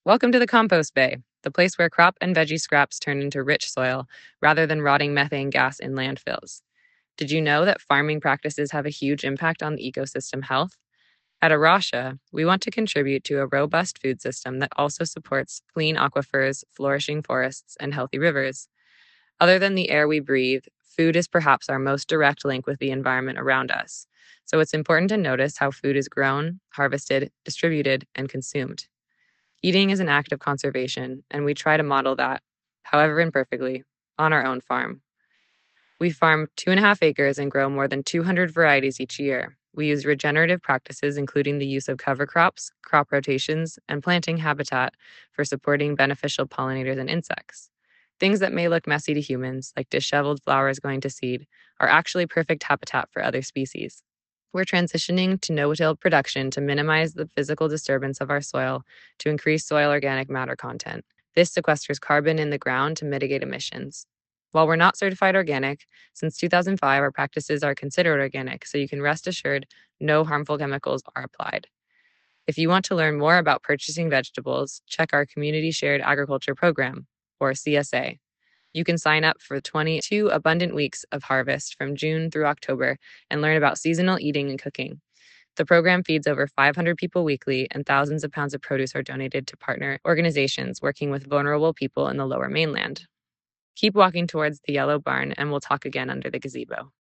Welcome to the compost bay, the place where crop and veggie scraps turn into rich soil rather than rotting methane gas in landfills. Did you know that farming practices have a huge impact on the ecosystem health? At Arasha, we want to contribute to a robust food system that also supports clean aquifers, flourishing forests, and healthy rivers. Other than the air we breathe, food is perhaps our most direct link with the environment around us. So it's important to notice how food is grown, harvested, distributed, and consumed. Eating is an act of conservation, and we try to model that, however imperfectly, on our own farm. We farm 2.5 acres and grow more than 200 varieties each year. We use regenerative practices, including the use of cover crops, crop rotations, and planting habitat for supporting beneficial pollinators and insects. Things that may look messy to humans, like disheveled flowers going to seed, are actually perfect habitat for other species. We're transitioning to no-till production to minimize the physical disturbance of our soil to increase soil organic matter content. This sequesters carbon in the ground to mitigate emissions. While we're not certified organic, since 2005, our practices are considered organic, so you can rest assured no harmful chemicals are applied. If you want to learn more about purchasing vegetables, check our Community Shared Agriculture Program, or CSA. You can sign up for 22 abundant weeks of harvest from June through October and learn about seasonal eating and cooking. The program feeds over 500 people weekly, and thousands of pounds of produce are donated to partner organizations working with vulnerable people in the Lower Mainland. Keep walking towards the yellow barn, and we'll talk again under the gazebo.